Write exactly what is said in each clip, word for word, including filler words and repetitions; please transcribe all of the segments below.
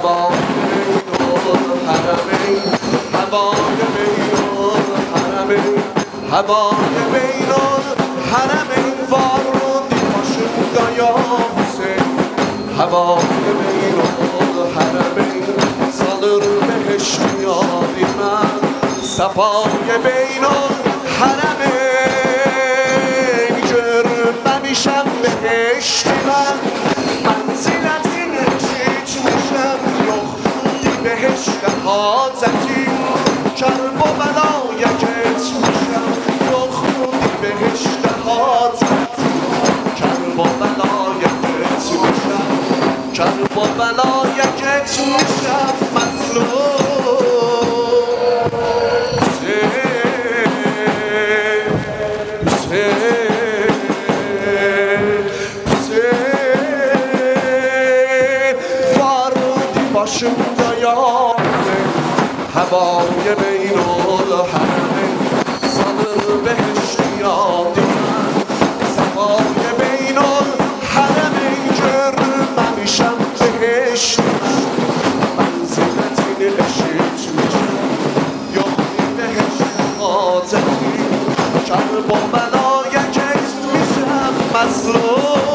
هوای بین الحرمین هوای بین الحرمین هوای بین الحرمین فاروقی باشم یا حسین هوای بین الحرمین سالر بهش میادی من صفای بین الحرمین جرممیشم بهشتی من منزلتی نشیت میشم یختی بهشت حاضتی کرب و بلایکت میشم یختی بهشت حاضتی کرب و بلایکت میشم کرب و بلایکت میشم مظلوم باشم یا هوای بین الحرمین صادر بهش یادی من صفای بین الحرمین جرممیشم بهش منزلتی نشیت میشم یختی بهش حاضری کرب و بلایکت میشم مظلوم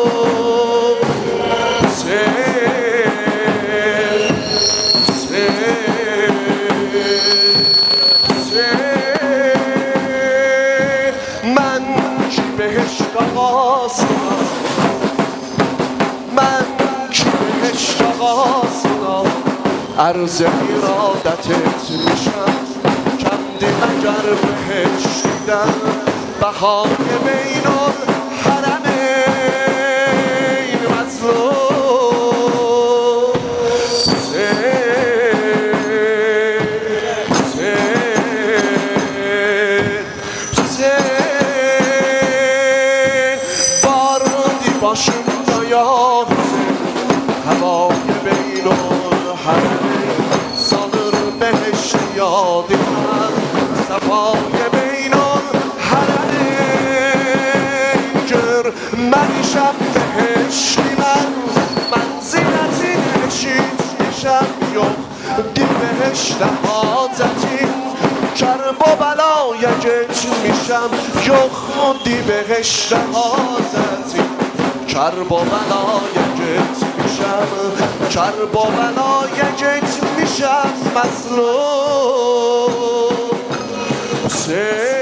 من که بهشت آقاسنا عرض ایرادتت میشم کمدی مگر بهشت دیدم بهای بین الحرمین مظلوم باشم یا حسین هوای بین الحرمین صادر بهش یادی من صفای بین الحرمین جرممیشم بهشتی من منزلتی نشیت میشم یختی بهشت حاضتی کرب و بلایکت میشم یختی بهشت حاضتی کرب و بلایکت میشم کرب و بلایکت میشم مظلوم